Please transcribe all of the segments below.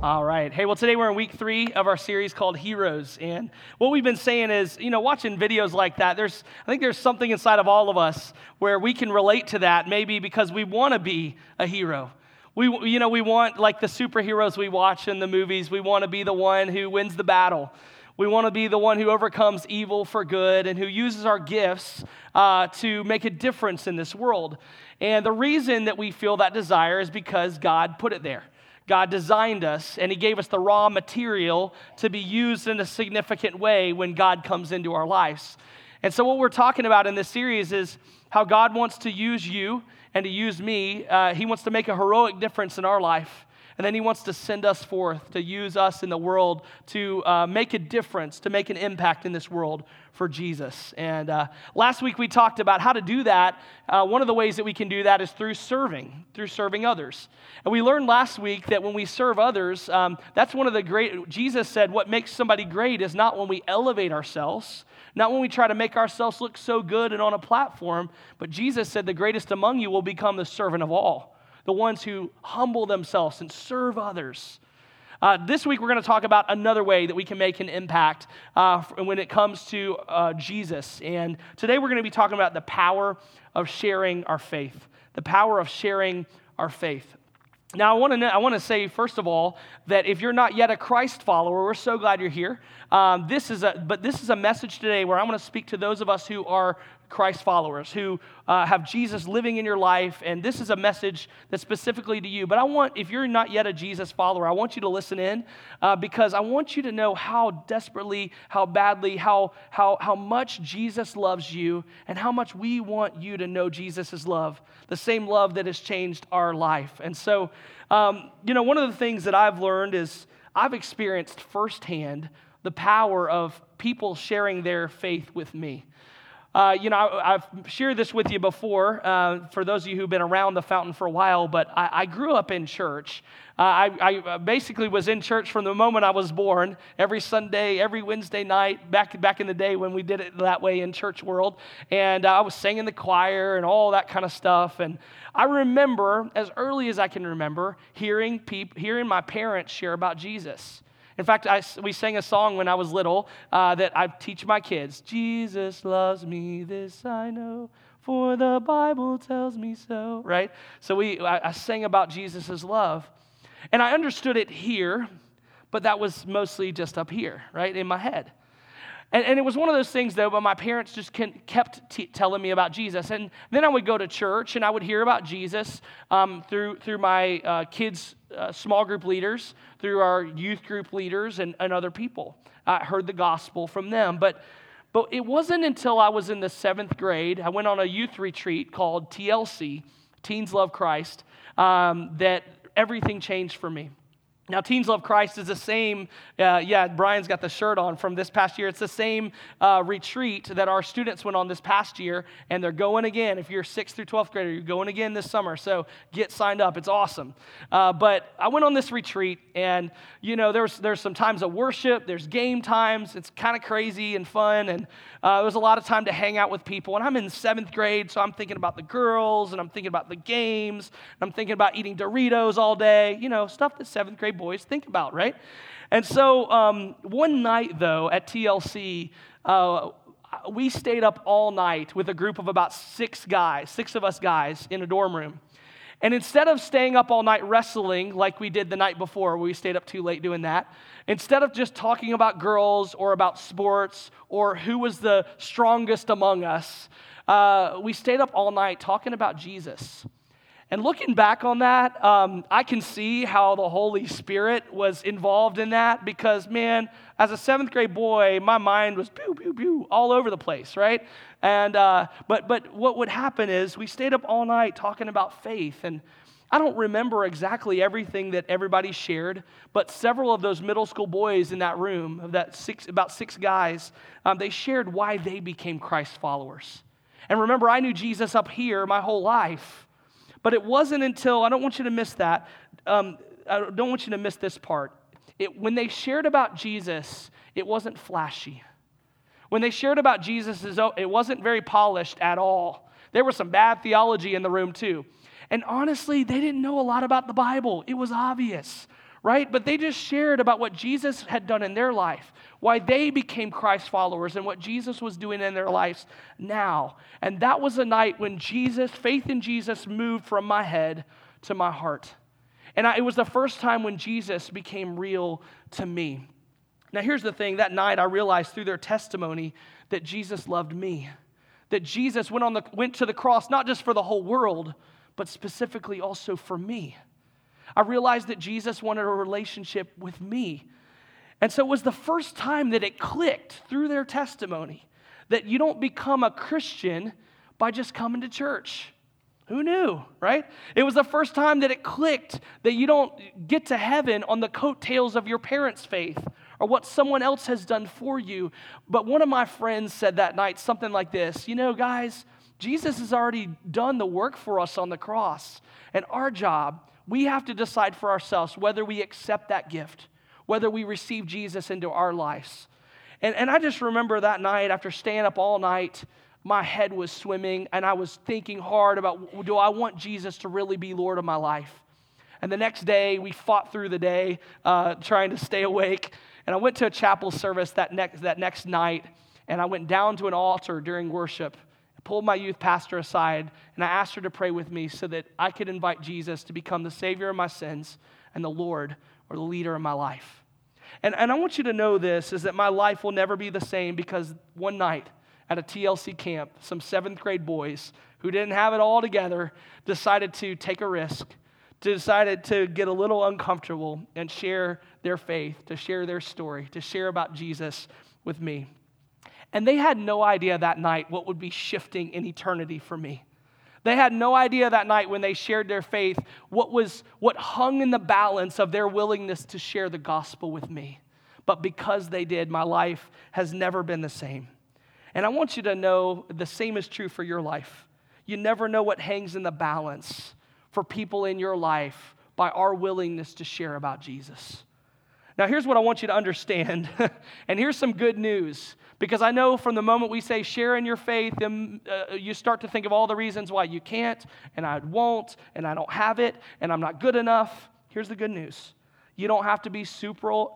All right. Hey, well, today we're in week 3 of our series called Heroes. And what we've been saying is, watching videos like that, I think there's something inside of all of us where we can relate to that, maybe because we want to be a hero. We want, like the superheroes we watch in the movies, we want to be the one who wins the battle. We want to be the one who overcomes evil for good and who uses our gifts to make a difference in this world. And the reason that we feel that desire is because God put it there. God designed us, and He gave us the raw material to be used in a significant way when God comes into our lives. And so what we're talking about in this series is how God wants to use you and to use me. He wants to make a heroic difference in our life. And then He wants to send us forth to use us in the world to make a difference, to make an impact in this world for Jesus. And last week we talked about how to do that. One of the ways that we can do that is through serving others. And we learned last week that when we serve others, that's one of the great, Jesus said what makes somebody great is not when we elevate ourselves, not when we try to make ourselves look so good and on a platform, but Jesus said the greatest among you will become the servant of all. The ones who humble themselves and serve others. This week, we're going to talk about another way that we can make an impact when it comes to Jesus. And today, we're going to be talking about the power of sharing our faith. The power of sharing our faith. Now, I want to say, first of all, that if you're not yet a Christ follower, we're so glad you're here. This is a message today where I'm going to speak to those of us who are Christ followers, who have Jesus living in your life, and this is a message that's specifically to you. But if you're not yet a Jesus follower, I want you to listen in because I want you to know how desperately, how badly, how much Jesus loves you, and how much we want you to know Jesus' love, the same love that has changed our life. And so, one of the things that I've learned is I've experienced firsthand the power of people sharing their faith with me. I've shared this with you before, for those of you who've been around the fountain for a while, but I grew up in church. I basically was in church from the moment I was born, every Sunday, every Wednesday night, back in the day when we did it that way in church world, and I was singing the choir and all that kind of stuff, and I remember, as early as I can remember, hearing my parents share about Jesus. In fact, we sang a song when I was little that I teach my kids. Jesus loves me, this I know, for the Bible tells me so, right? So I sang about Jesus' love. And I understood it here, but that was mostly just up here, right, in my head. And it was one of those things, though, but my parents just kept telling me about Jesus. And then I would go to church, and I would hear about Jesus through my kids' small group leaders, through our youth group leaders, and other people. I heard the gospel from them. But it wasn't until I was in the 7th grade, I went on a youth retreat called TLC, Teens Love Christ, that everything changed for me. Now, Teens Love Christ is the same, Brian's got the shirt on from this past year. It's the same retreat that our students went on this past year, and they're going again. If you're 6th through 12th grader, you're going again this summer, so get signed up. It's awesome. But I went on this retreat, and, there's some times of worship, there's game times. It's kind of crazy and fun, and there was a lot of time to hang out with people. And I'm in 7th grade, so I'm thinking about the girls, and I'm thinking about the games, and I'm thinking about eating Doritos all day, stuff that 7th grade boys think about, right? And so one night, though, at TLC, we stayed up all night with a group of about 6 of us guys in a dorm room. And instead of staying up all night wrestling like we did the night before, we stayed up too late doing that, instead of just talking about girls or about sports or who was the strongest among us, we stayed up all night talking about Jesus. And looking back on that, I can see how the Holy Spirit was involved in that because, man, as a 7th grade boy, my mind was pew, pew, pew, all over the place, right? And but what would happen is we stayed up all night talking about faith, and I don't remember exactly everything that everybody shared, but several of those middle school boys in that room, about 6 guys, they shared why they became Christ followers. And remember, I knew Jesus up here my whole life. But it wasn't until, I don't want you to miss that, I don't want you to miss this part. When they shared about Jesus, it wasn't flashy. When they shared about Jesus, it wasn't very polished at all. There was some bad theology in the room too. And honestly, they didn't know a lot about the Bible. It was obvious, right? But they just shared about what Jesus had done in their life, why they became Christ followers, and what Jesus was doing in their lives now. And that was a night when faith in Jesus moved from my head to my heart. And it was the first time when Jesus became real to me. Now here's the thing, that night I realized through their testimony that Jesus loved me. That Jesus went to the cross not just for the whole world, but specifically also for me. I realized that Jesus wanted a relationship with me. And so it was the first time that it clicked through their testimony that you don't become a Christian by just coming to church. Who knew, right? It was the first time that it clicked that you don't get to heaven on the coattails of your parents' faith or what someone else has done for you. But one of my friends said that night something like this, guys, Jesus has already done the work for us on the cross. And our job, we have to decide for ourselves whether we accept that gift, whether we receive Jesus into our lives. And I just remember that night after staying up all night, my head was swimming, and I was thinking hard about, do I want Jesus to really be Lord of my life? And the next day, we fought through the day trying to stay awake. And I went to a chapel service that next night, and I went down to an altar during worship, pulled my youth pastor aside, and I asked her to pray with me so that I could invite Jesus to become the Savior of my sins and the Lord or the leader of my life. And I want you to know this, is that my life will never be the same because one night, at a TLC camp, some 7th grade boys who didn't have it all together decided to take a risk, decided to get a little uncomfortable and share their faith, to share their story, to share about Jesus with me. And they had no idea that night what would be shifting in eternity for me. They had no idea that night when they shared their faith what hung in the balance of their willingness to share the gospel with me. But because they did, my life has never been the same. And I want you to know the same is true for your life. You never know what hangs in the balance for people in your life by our willingness to share about Jesus. Now, here's what I want you to understand, and here's some good news, because I know from the moment we say share in your faith, you start to think of all the reasons why you can't, and I won't, and I don't have it, and I'm not good enough. Here's the good news. You don't have to be super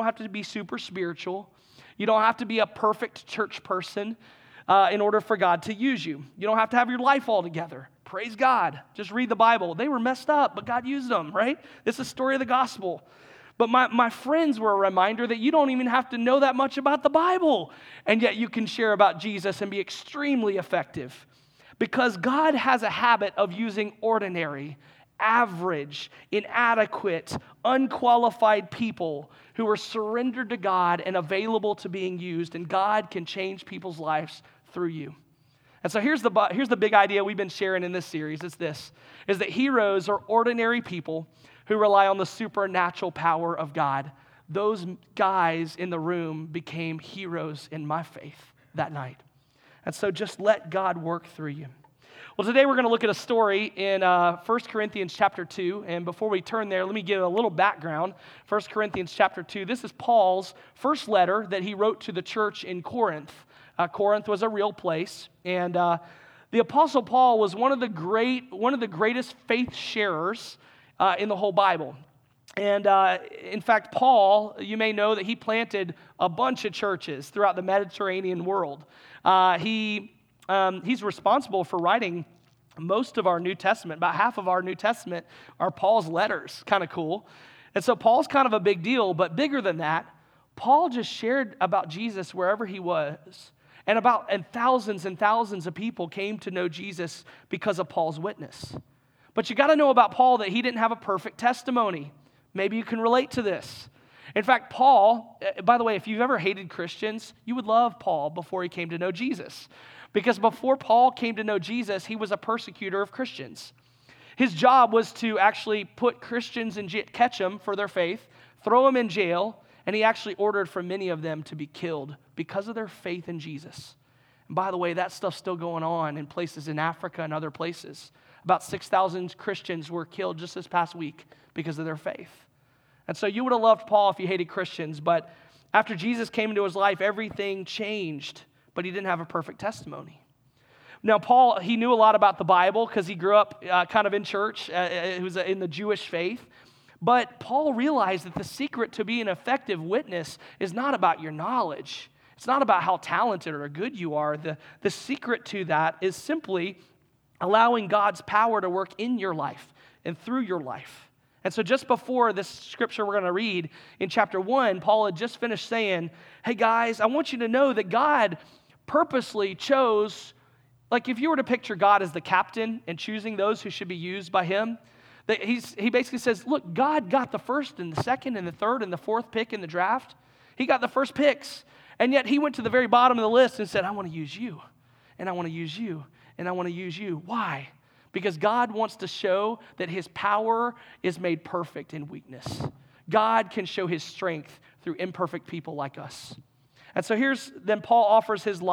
spiritual. You don't have to be a perfect church person in order for God to use you. You don't have to have your life all together. Praise God. Just read the Bible. They were messed up, but God used them, right? This is the story of the gospel. But my friends were a reminder that you don't even have to know that much about the Bible, and yet you can share about Jesus and be extremely effective. Because God has a habit of using ordinary, average, inadequate, unqualified people who are surrendered to God and available to being used, and God can change people's lives through you. And so here's the big idea we've been sharing in this series. It's this, is that heroes are ordinary people who rely on the supernatural power of God. Those guys in the room became heroes in my faith that night. And so just let God work through you. Well, today we're going to look at a story in 1 Corinthians chapter 2. And before we turn there, let me give a little background. 1 Corinthians chapter 2, this is Paul's first letter that he wrote to the church in Corinth. Corinth was a real place. And the Apostle Paul was one of the greatest faith sharers in the whole Bible. And in fact, Paul, you may know that he planted a bunch of churches throughout the Mediterranean world. He's responsible for writing most of our New Testament. About half of our New Testament are Paul's letters. Kind of cool. And so Paul's kind of a big deal, but bigger than that, Paul just shared about Jesus wherever he was. And thousands and thousands of people came to know Jesus because of Paul's witness. But you got to know about Paul that he didn't have a perfect testimony. Maybe you can relate to this. In fact, Paul, by the way, if you've ever hated Christians, you would love Paul before he came to know Jesus. Because before Paul came to know Jesus, he was a persecutor of Christians. His job was to actually put Christians in jail, catch them for their faith, throw them in jail, and he actually ordered for many of them to be killed because of their faith in Jesus. And by the way, that stuff's still going on in places in Africa and other places. About 6,000 Christians were killed just this past week because of their faith. And so you would have loved Paul if you hated Christians, but after Jesus came into his life, everything changed, but he didn't have a perfect testimony. Now, Paul, he knew a lot about the Bible because he grew up kind of in church. He was in the Jewish faith. But Paul realized that the secret to being an effective witness is not about your knowledge. It's not about how talented or good you are. The secret to that is simply allowing God's power to work in your life and through your life. And so just before this scripture we're going to read in chapter 1, Paul had just finished saying, hey guys, I want you to know that God purposely chose, like if you were to picture God as the captain and choosing those who should be used by him, that he basically says, look, God got the first and the second and the third and the fourth pick in the draft. He got the first picks. And yet he went to the very bottom of the list and said, I want to use you, and I want to use you, and I want to use you. Why? Because God wants to show that his power is made perfect in weakness. God can show his strength through imperfect people like us. And so then Paul offers his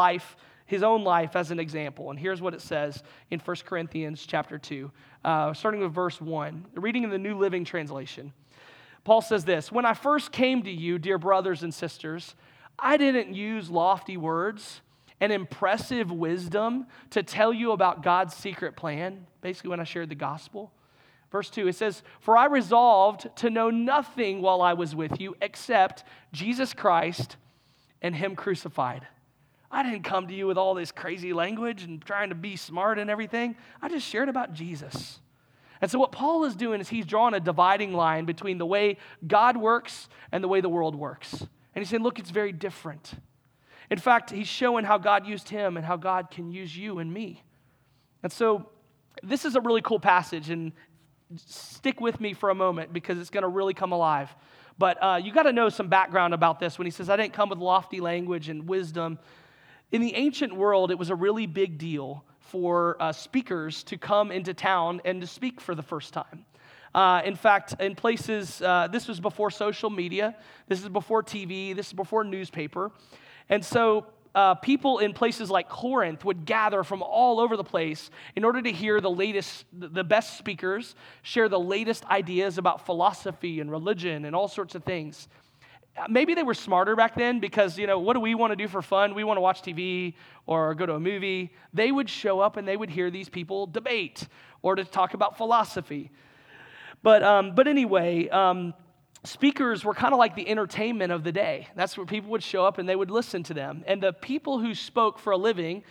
own life as an example. And here's what it says in 1 Corinthians chapter 2, starting with verse 1, reading in the New Living Translation. Paul says this, when I first came to you, dear brothers and sisters, I didn't use lofty words and impressive wisdom to tell you about God's secret plan, basically when I shared the gospel. Verse 2, it says, for I resolved to know nothing while I was with you except Jesus Christ and him crucified. I didn't come to you with all this crazy language and trying to be smart and everything. I just shared about Jesus. And so what Paul is doing is he's drawing a dividing line between the way God works and the way the world works. And he's saying, look, it's very different. In fact, he's showing how God used him and how God can use you and me. And so this is a really cool passage, and stick with me for a moment because it's going to really come alive. But you got to know some background about this when he says, I didn't come with lofty language and wisdom. In the ancient world, it was a really big deal for speakers to come into town and to speak for the first time. In fact, in places, this was before social media, this is before TV, this is before newspaper. And so people in places like Corinth would gather from all over the place in order to hear the best speakers share the latest ideas about philosophy and religion and all sorts of things. Maybe they were smarter back then because, what do we want to do for fun? We want to watch TV or go to a movie. They would show up and they would hear these people debate or to talk about philosophy. But anyway, speakers were kind of like the entertainment of the day. That's where people would show up and they would listen to them. And the people who spoke for a living,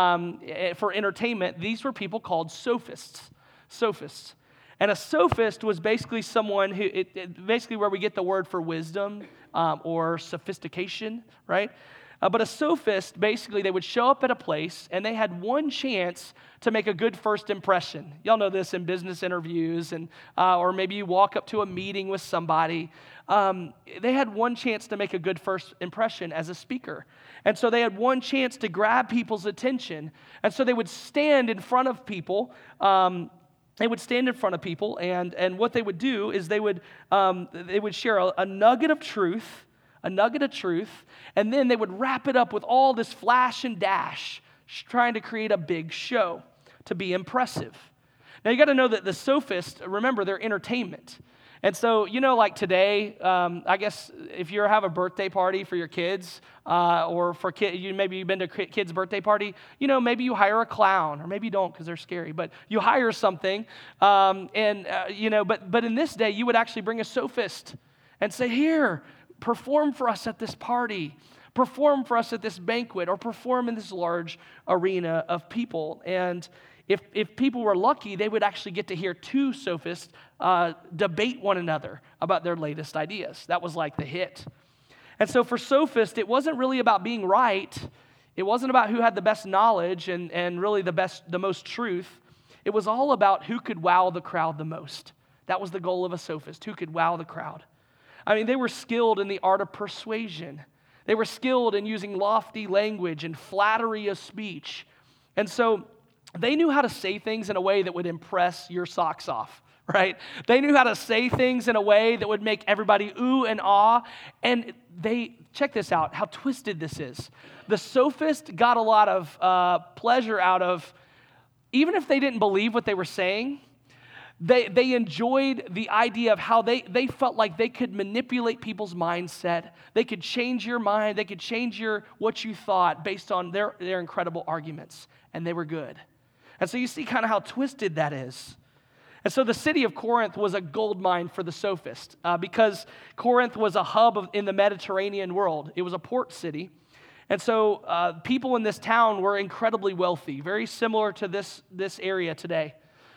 for entertainment, these were people called sophists. Sophists. And a sophist was basically someone who, basically where we get the word for wisdom or sophistication, right? But a sophist, basically, they would show up at a place and they had one chance to make a good first impression. Y'all know this in business interviews, and or maybe you walk up to a meeting with somebody. They had one chance to make a good first impression as a speaker. And so they had one chance to grab people's attention. And so they would stand in front of people. And what they would do is they would share a nugget of truth, and then they would wrap it up with all this flash and dash, trying to create a big show to be impressive. Now, you got to know that the sophists, remember, they're entertainment. And so, like today, I guess if you have a birthday party for your kids, or for kids, maybe you've been to a kid's birthday party, maybe you hire a clown, or maybe you don't because they're scary, but you hire something, but in this day, you would actually bring a sophist and say, here, perform for us at this party, perform for us at this banquet, or perform in this large arena of people. And if people were lucky, they would actually get to hear two sophists debate one another about their latest ideas. That was like the hit. And so for sophists, it wasn't really about being right. It wasn't about who had the best knowledge and really the most truth. It was all about who could wow the crowd the most. That was the goal of a sophist, who could wow the crowd. I mean, they were skilled in the art of persuasion. They were skilled in using lofty language and flattery of speech. And so they knew how to say things in a way that would impress your socks off, right? They knew how to say things in a way that would make everybody ooh and ah. And check this out, how twisted this is. The sophist got a lot of pleasure out of, even if they didn't believe what they were saying, they enjoyed the idea of how they felt like they could manipulate people's mindset. They could change your mind. They could change what you thought based on their incredible arguments. And they were good. And so you see kind of how twisted that is. And so the city of Corinth was a gold mine for the sophist because Corinth was a hub in the Mediterranean world. It was a port city. And so people in this town were incredibly wealthy, very similar to this area today,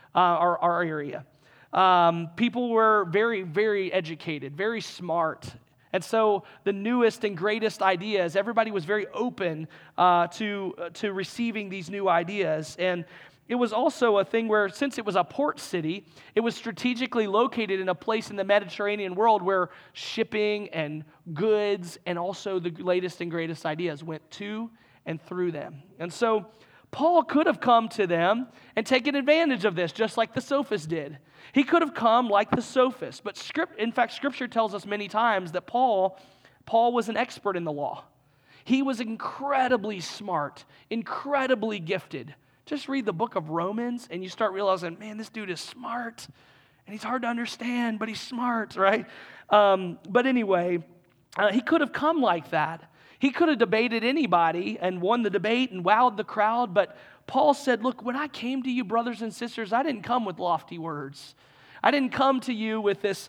our area. People were very, very educated, very smart. And so the newest and greatest ideas, everybody was very open to receiving these new ideas. And it was also a thing where, since it was a port city, it was strategically located in a place in the Mediterranean world where shipping and goods and also the latest and greatest ideas went to and through them. And so Paul could have come to them and taken advantage of this, just like the sophist did. He could have come like the sophist. But in fact, Scripture tells us many times that Paul was an expert in the law. He was incredibly smart, incredibly gifted. Just read the book of Romans and you start realizing, man, this dude is smart. And he's hard to understand, but he's smart, right? But anyway, he could have come like that. He could have debated anybody and won the debate and wowed the crowd. But Paul said, look, when I came to you, brothers and sisters, I didn't come with lofty words. I didn't come to you with this,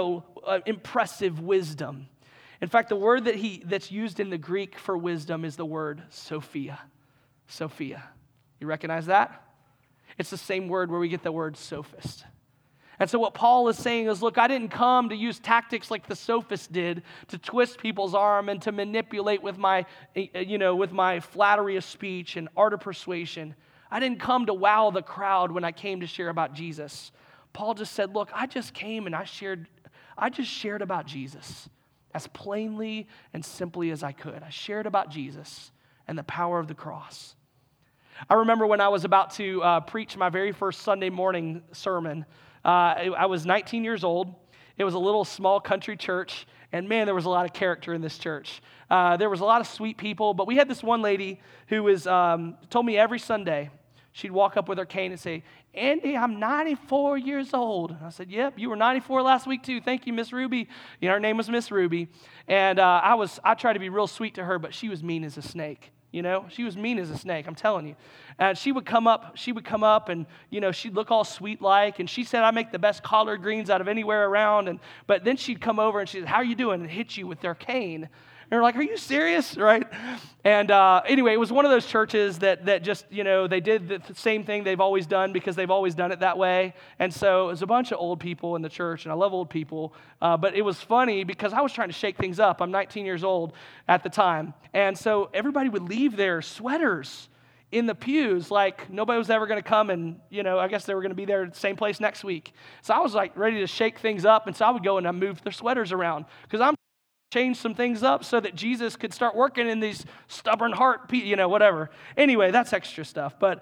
impressive wisdom. In fact, the word that's used in the Greek for wisdom is the word Sophia. Sophia. You recognize that? It's the same word where we get the word sophist. And so what Paul is saying is, look, I didn't come to use tactics like the sophist did to twist people's arm and to manipulate with my flattery of speech and art of persuasion. I didn't come to wow the crowd when I came to share about Jesus. Paul just said, look, I just came and I just shared about Jesus as plainly and simply as I could. I shared about Jesus and the power of the cross. I remember when I was about to preach my very first Sunday morning sermon. I was 19 years old. It was a little small country church, and man, there was a lot of character in this church. There was a lot of sweet people, but we had this one lady who told me every Sunday, she'd walk up with her cane and say, Andy, I'm 94 years old. And I said, yep, you were 94 last week too. Thank you, Miss Ruby. Her name was Miss Ruby. And I tried to be real sweet to her, but she was mean as a snake. She was mean as a snake, I'm telling you. And she would come up and, she'd look all sweet-like. And she said, I make the best collard greens out of anywhere around. But then she'd come over and she'd say, how are you doing? And hit you with their cane. And we're like, are you serious? Right? And anyway, it was one of those churches that just, they did the same thing they've always done because they've always done it that way. And so it was a bunch of old people in the church, and I love old people. But it was funny because I was trying to shake things up. I'm 19 years old at the time. And so everybody would leave their sweaters in the pews like nobody was ever going to come and, I guess they were going to be there at the same place next week. So I was like ready to shake things up. And so I would go and I moved their sweaters around because I'm change some things up so that Jesus could start working in these stubborn heart, whatever. Anyway, that's extra stuff. But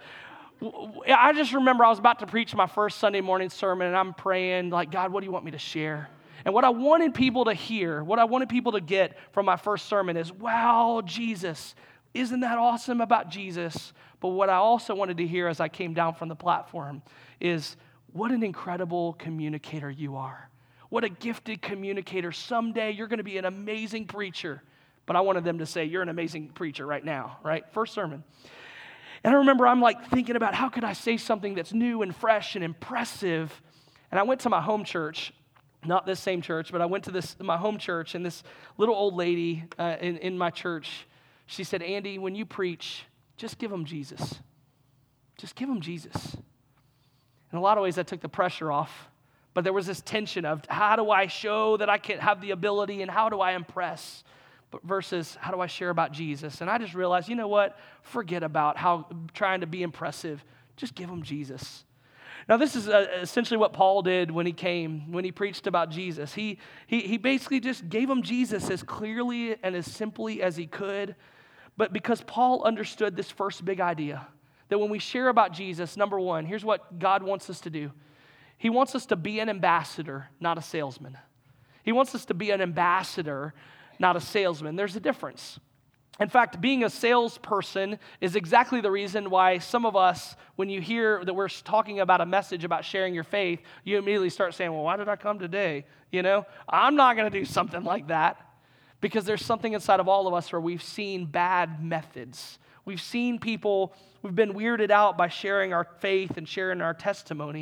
I just remember I was about to preach my first Sunday morning sermon, and I'm praying, like, God, what do you want me to share? And what I wanted people to hear, what I wanted people to get from my first sermon is, wow, Jesus, isn't that awesome about Jesus? But what I also wanted to hear as I came down from the platform is, what an incredible communicator you are. What a gifted communicator. Someday you're going to be an amazing preacher. But I wanted them to say, you're an amazing preacher right now, right? First sermon. And I remember I'm like thinking about how could I say something that's new and fresh and impressive. And I went to my home church, not this same church, but I went to my home church, and this little old lady in my church, she said, Andy, when you preach, just give them Jesus. Just give them Jesus. In a lot of ways, that took the pressure off. But there was this tension of how do I show that I can have the ability and how do I impress versus how do I share about Jesus? And I just realized, you know what? Forget about how trying to be impressive. Just give them Jesus. Now, this is essentially what Paul did when he preached about Jesus. He basically just gave them Jesus as clearly and as simply as he could. But because Paul understood this first big idea, that when we share about Jesus, number one, here's what God wants us to do. He wants us to be an ambassador, not a salesman. He wants us to be an ambassador, not a salesman. There's a difference. In fact, being a salesperson is exactly the reason why some of us, when you hear that we're talking about a message about sharing your faith, you immediately start saying, well, why did I come today? I'm not going to do something like that because there's something inside of all of us where we've seen bad methods. We've seen people, we've been weirded out by sharing our faith and sharing our testimony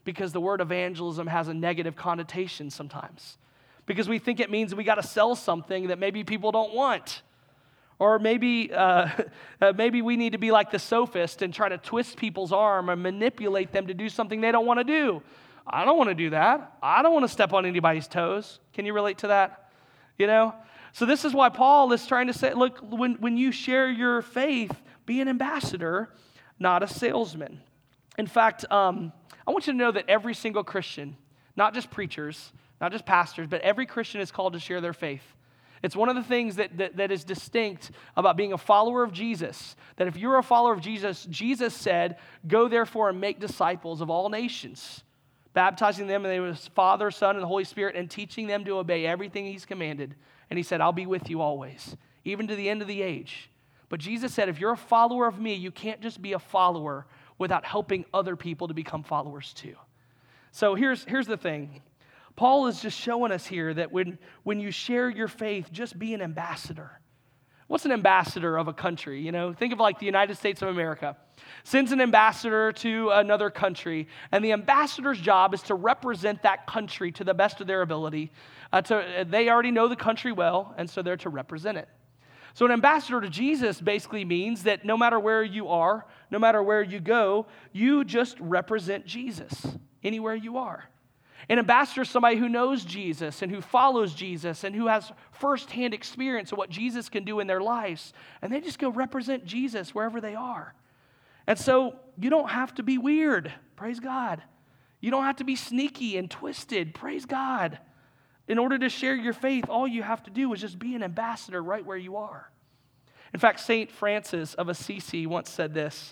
because the word evangelism has a negative connotation sometimes. Because we think it means we got to sell something that maybe people don't want. Or maybe we need to be like the sophist and try to twist people's arm and manipulate them to do something they don't want to do. I don't want to do that. I don't want to step on anybody's toes. Can you relate to that? You know? So this is why Paul is trying to say, look, when you share your faith, be an ambassador, not a salesman. In fact, I want you to know that every single Christian, not just preachers, not just pastors, but every Christian is called to share their faith. It's one of the things that is distinct about being a follower of Jesus, that if you're a follower of Jesus, Jesus said, go therefore and make disciples of all nations, baptizing them in the name of the Father, Son, and the Holy Spirit, and teaching them to obey everything he's commanded. And he said, I'll be with you always, even to the end of the age. But Jesus said, if you're a follower of me, you can't just be a follower without helping other people to become followers too. So here's the thing. Paul is just showing us here that when you share your faith, just be an ambassador. What's an ambassador of a country? You know, think of like the United States of America. Sends an ambassador to another country, and the ambassador's job is to represent that country to the best of their ability. They already know the country well, and so they're to represent it. So an ambassador to Jesus basically means that no matter where you are, no matter where you go, you just represent Jesus anywhere you are. An ambassador is somebody who knows Jesus and who follows Jesus and who has firsthand experience of what Jesus can do in their lives. And they just go represent Jesus wherever they are. And so you don't have to be weird. Praise God. You don't have to be sneaky and twisted. Praise God. In order to share your faith, all you have to do is just be an ambassador right where you are. In fact, St. Francis of Assisi once said this.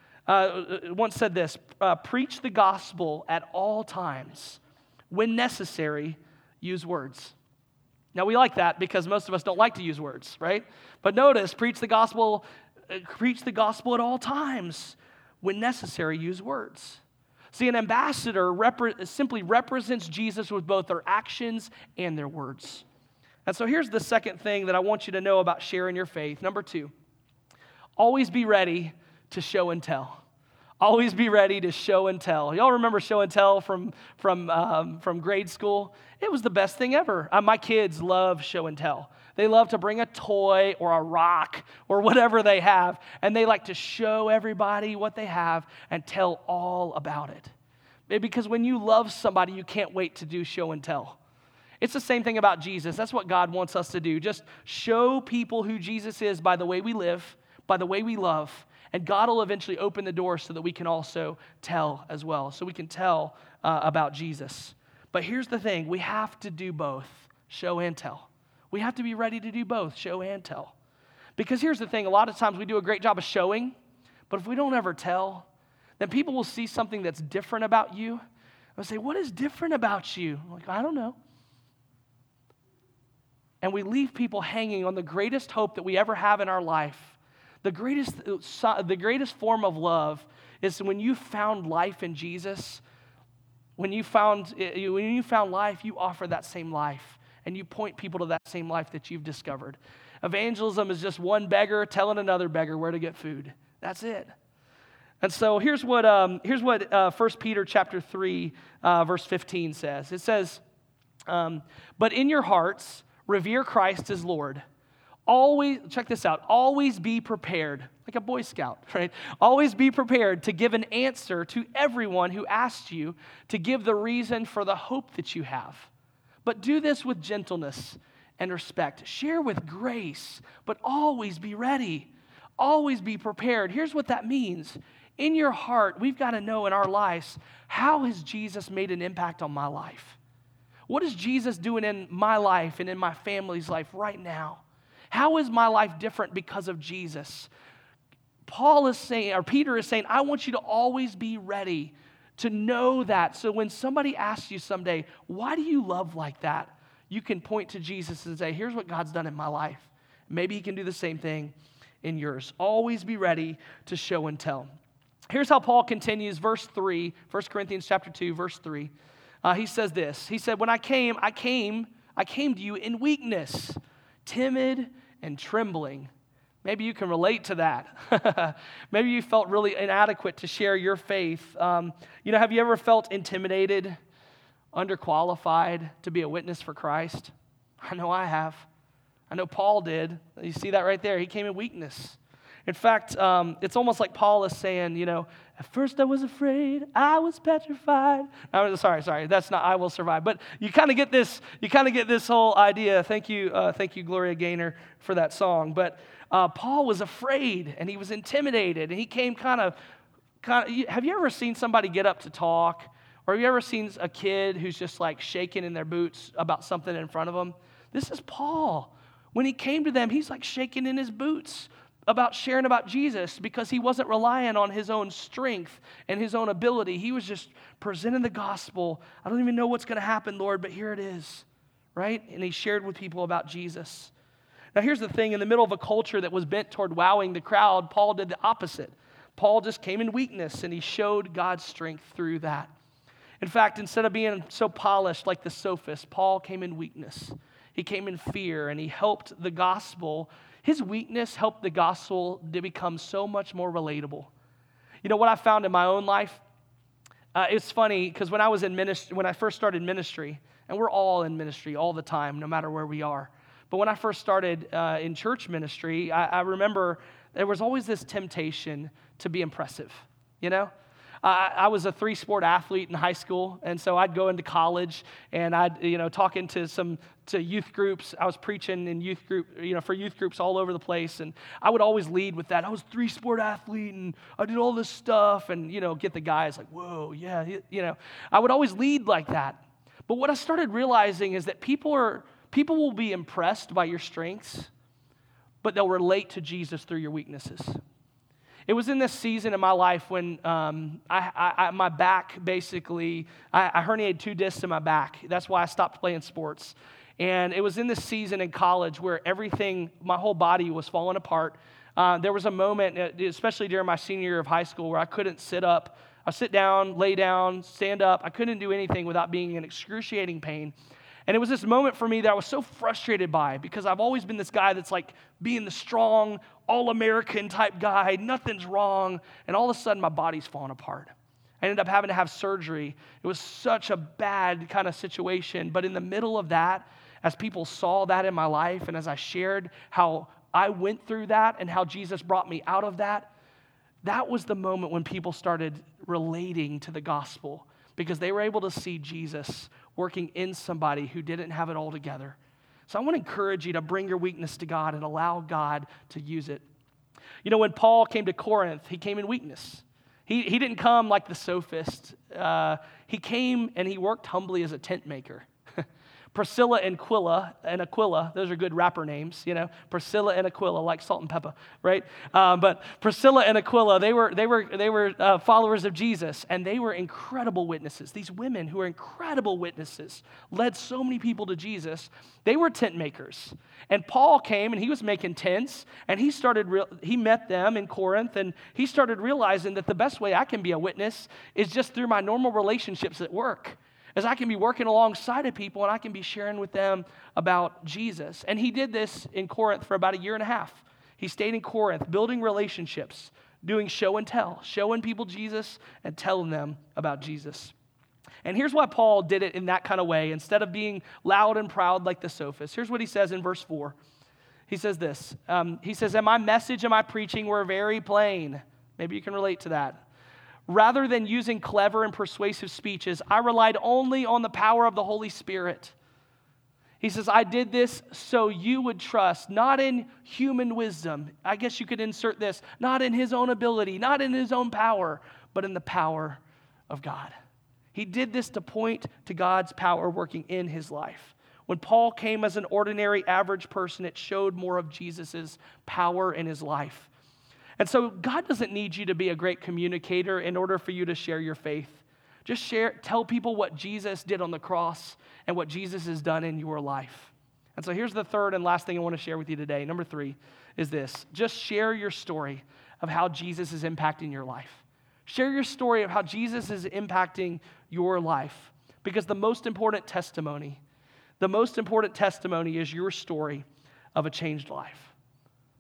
Preach the gospel at all times. When necessary, use words. Now, we like that because most of us don't like to use words, right? But notice, preach the gospel at all times. When necessary, use words. See, an ambassador simply represents Jesus with both their actions and their words. And so here's the second thing that I want you to know about sharing your faith. Number 2, always be ready to show and tell. Always be ready to show and tell. Y'all remember show and tell from grade school? It was the best thing ever. My kids love show and tell. They love to bring a toy or a rock or whatever they have, and they like to show everybody what they have and tell all about it. Because when you love somebody, you can't wait to do show and tell. It's the same thing about Jesus. That's what God wants us to do. Just show people who Jesus is by the way we live, by the way we love, and God will eventually open the door so that we can also tell as well, so we can tell about Jesus. But here's the thing. We have to do both, show and tell. We have to be ready to do both, show and tell. Because here's the thing. A lot of times we do a great job of showing, but if we don't ever tell, then people will see something that's different about you and say, what is different about you? I'm like, I don't know. And we leave people hanging on the greatest hope that we ever have in our life. The greatest form of love is when you found life in Jesus. When you found life, you offer that same life, and you point people to that same life that you've discovered. Evangelism is just one beggar telling another beggar where to get food. That's it. And so here's what 1 Peter chapter 3, verse 15 says. It says, but in your hearts, revere Christ as Lord. Always, check this out, always be prepared, like a Boy Scout, right? Always be prepared to give an answer to everyone who asks you to give the reason for the hope that you have. But do this with gentleness and respect. Share with grace, but always be ready. Always be prepared. Here's what that means. In your heart, we've got to know in our lives, how has Jesus made an impact on my life? What is Jesus doing in my life and in my family's life right now? How is my life different because of Jesus? Peter is saying, I want you to always be ready to know that. So when somebody asks you someday, why do you love like that? You can point to Jesus and say, here's what God's done in my life. Maybe he can do the same thing in yours. Always be ready to show and tell. Here's how Paul continues, verse 3, 1 Corinthians chapter 2, verse 3. He says this. He said, when I came to you in weakness, timid and trembling. Maybe you can relate to that. Maybe you felt really inadequate to share your faith. Have you ever felt intimidated, underqualified to be a witness for Christ? I know I have. I know Paul did. You see that right there. He came in weakness. In fact, it's almost like Paul is saying, at first I was afraid, I was petrified. Sorry, that's not I will survive. But you kind of get this whole idea. Thank you, Gloria Gaynor, for that song. But Paul was afraid and he was intimidated, and he came kind of. Have you ever seen somebody get up to talk, or have you ever seen a kid who's just like shaking in their boots about something in front of them? This is Paul. When he came to them, he's like shaking in his boots about sharing about Jesus, because he wasn't relying on his own strength and his own ability. He was just presenting the gospel. I don't even know what's going to happen, Lord, but here it is, right? And he shared with people about Jesus. Now here's the thing. In the middle of a culture that was bent toward wowing the crowd, Paul did the opposite. Paul just came in weakness, and he showed God's strength through that. In fact, instead of being so polished like the sophist, Paul came in weakness. He came in fear, and he helped the gospel. His weakness helped the gospel to become so much more relatable. You know what I found in my own life? It's funny, because when I first started ministry, and we're all in ministry all the time, no matter where we are. But when I first started in church ministry, I remember there was always this temptation to be impressive, I was a 3-sport athlete in high school, and so I'd go into college, and I'd, talking to youth groups. I was preaching in youth group, for youth groups all over the place, and I would always lead with that. I was a 3-sport athlete, and I did all this stuff, and, get the guys like, whoa, yeah, I would always lead like that. But what I started realizing is that people will be impressed by your strengths, but they'll relate to Jesus through your weaknesses. It was in this season in my life when my back basically, I herniated 2 discs in my back. That's why I stopped playing sports. And it was in this season in college where my whole body was falling apart. There was a moment, especially during my senior year of high school, where I couldn't sit up. I sit down, lay down, stand up. I couldn't do anything without being in excruciating pain. And it was this moment for me that I was so frustrated by, because I've always been this guy that's like being the strong, all-American type guy, nothing's wrong, and all of a sudden my body's falling apart. I ended up having to have surgery. It was such a bad kind of situation, but in the middle of that, as people saw that in my life, and as I shared how I went through that and how Jesus brought me out of that, that was the moment when people started relating to the gospel, because they were able to see Jesus working in somebody who didn't have it all together. So I want to encourage you to bring your weakness to God and allow God to use it. When Paul came to Corinth, he came in weakness. He didn't come like the sophist. He came and he worked humbly as a tent maker. Priscilla and Aquila, those are good rapper names, Priscilla and Aquila, like Salt and Pepper, right? But Priscilla and Aquila, they were followers of Jesus, and they were incredible witnesses. These women who are incredible witnesses led so many people to Jesus. They were tent makers, and Paul came and he was making tents, and he met them in Corinth, and he started realizing that the best way I can be a witness is just through my normal relationships at work. As I can be working alongside of people, and I can be sharing with them about Jesus. And he did this in Corinth for about 1.5 years. He stayed in Corinth, building relationships, doing show and tell, showing people Jesus and telling them about Jesus. And here's why Paul did it in that kind of way, instead of being loud and proud like the sophist. Here's what he says in verse 4. He says this. He says, "And my message and my preaching were very plain." Maybe you can relate to that. "Rather than using clever and persuasive speeches, I relied only on the power of the Holy Spirit." He says, "I did this so you would trust, not in human wisdom." I guess you could insert this, not in his own ability, not in his own power, but in the power of God. He did this to point to God's power working in his life. When Paul came as an ordinary, average person, it showed more of Jesus' power in his life. And so God doesn't need you to be a great communicator in order for you to share your faith. Just tell people what Jesus did on the cross and what Jesus has done in your life. And so here's the third and last thing I want to share with you today. Number 3 is this. Just share your story of how Jesus is impacting your life. Share your story of how Jesus is impacting your life. Because the most important testimony is your story of a changed life.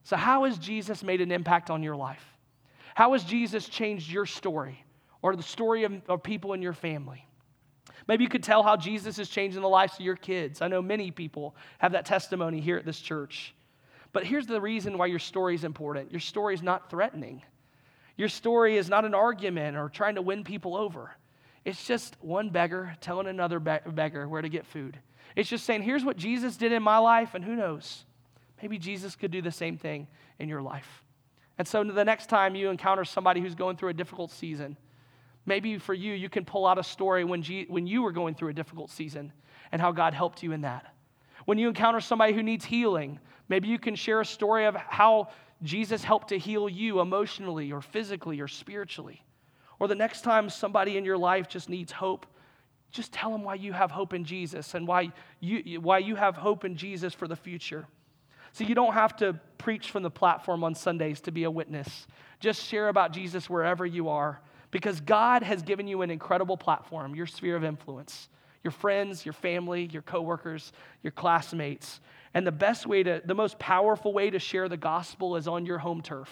So how has Jesus made an impact on your life? How has Jesus changed your story or the story of people in your family? Maybe you could tell how Jesus is changing the lives of your kids. I know many people have that testimony here at this church. But here's the reason why your story is important. Your story is not threatening. Your story is not an argument or trying to win people over. It's just one beggar telling another beggar where to get food. It's just saying, here's what Jesus did in my life, and who knows? Maybe Jesus could do the same thing in your life. And so the next time you encounter somebody who's going through a difficult season, maybe for you, you can pull out a story when you were going through a difficult season and how God helped you in that. When you encounter somebody who needs healing, maybe you can share a story of how Jesus helped to heal you emotionally or physically or spiritually. Or the next time somebody in your life just needs hope, just tell them why you have hope in Jesus and why you have hope in Jesus for the future. So you don't have to preach from the platform on Sundays to be a witness. Just share about Jesus wherever you are, because God has given you an incredible platform, your sphere of influence, your friends, your family, your coworkers, your classmates. And the most powerful way to share the gospel is on your home turf,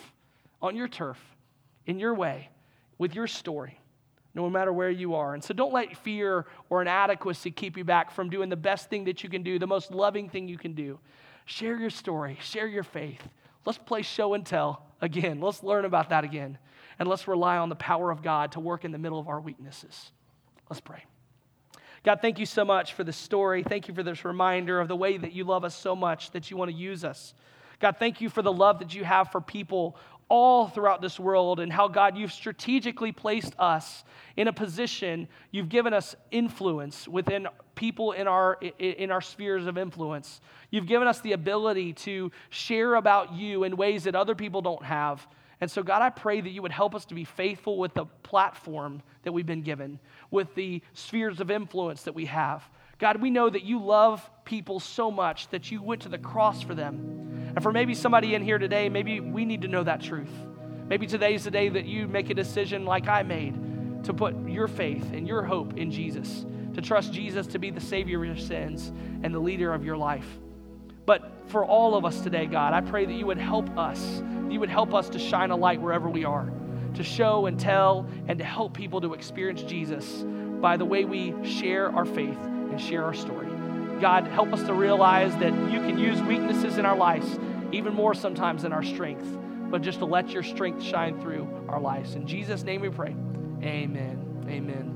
in your way, with your story, no matter where you are. And so don't let fear or inadequacy keep you back from doing the best thing that you can do, the most loving thing you can do. Share your story, share your faith. Let's play show and tell again. Let's learn about that again. And let's rely on the power of God to work in the middle of our weaknesses. Let's pray. God, thank you so much for this story. Thank you for this reminder of the way that you love us so much that you want to use us. God, thank you for the love that you have for people all throughout this world and how, God, you've strategically placed us in a position. You've given us influence within people in our spheres of influence. You've given us the ability to share about you in ways that other people don't have. And so, God, I pray that you would help us to be faithful with the platform that we've been given, with the spheres of influence that we have. God, we know that you love people so much that you went to the cross for them. And for maybe somebody in here today, maybe we need to know that truth. Maybe today's the day that you make a decision like I made to put your faith and your hope in Jesus, to trust Jesus to be the Savior of your sins and the leader of your life. But for all of us today, God, I pray that you would help us. You would help us to shine a light wherever we are, to show and tell and to help people to experience Jesus by the way we share our faith and share our story. God, help us to realize that you can use weaknesses in our lives even more sometimes than our strength, but just to let your strength shine through our lives. In Jesus' name we pray. Amen. Amen.